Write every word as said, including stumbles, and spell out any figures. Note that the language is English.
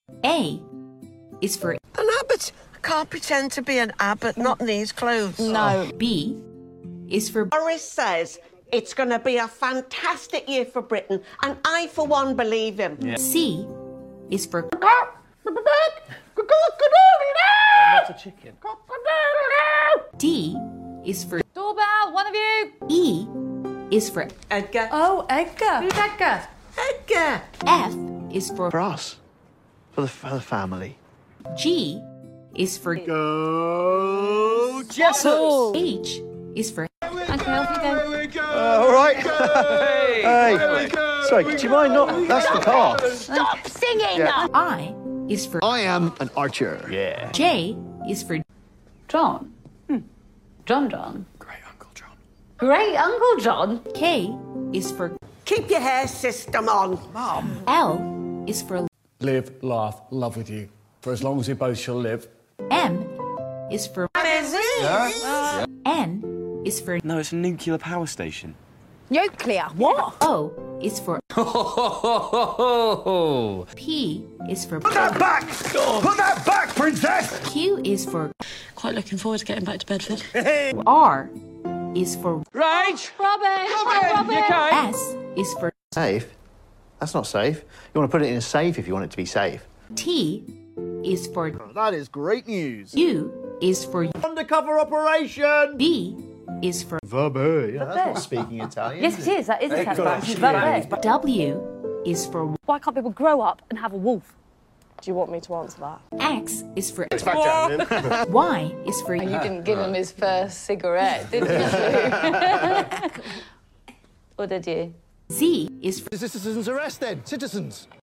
A is for An abbot? I can't pretend to be an abbot, not in these clothes. No. B is for Boris says it's going to be a fantastic year for Britain, and I, for one, believe him. Yeah. C is for Not a chicken. D is for Doorbell, one of you. E is for Edgar. Oh, Edgar. Who's Edgar? Edgar. F is for For us. For the, for the family. G is for Go Jessup! Oh. H is for Uncle, off you go. Uh, all right. Hey! Hey. Sorry, do you mind not? That's the car. Stop singing. Yeah. I is for I am an archer. Yeah. J is for John. Hmm. John John. Great Uncle John. Great Uncle John. K is for Keep your hair system on. L is for Live, laugh, love with you. For as long as we both shall live. M is for N is for No, it's a nuclear power station. Nuclear. What? O is for Oh, P is for Put that back! Put that back, princess! Q is for Quite looking forward to getting back to Bedford. R is for Rage! Robin. Hi, Robin. You okay? S is for Safe? That's not safe. You want to put it in a safe if you want it to be safe. T is for That is great news. U is for Undercover operation! B is for Vabbè. Yeah, that's not speaking Italian. Yes, it is. That is a test. W is for Why can't people grow up and have a wolf? Do you want me to answer that? X is for Y is for You didn't give him his first cigarette, did you? Or did you? Z is for Citizens arrest then. Citizens.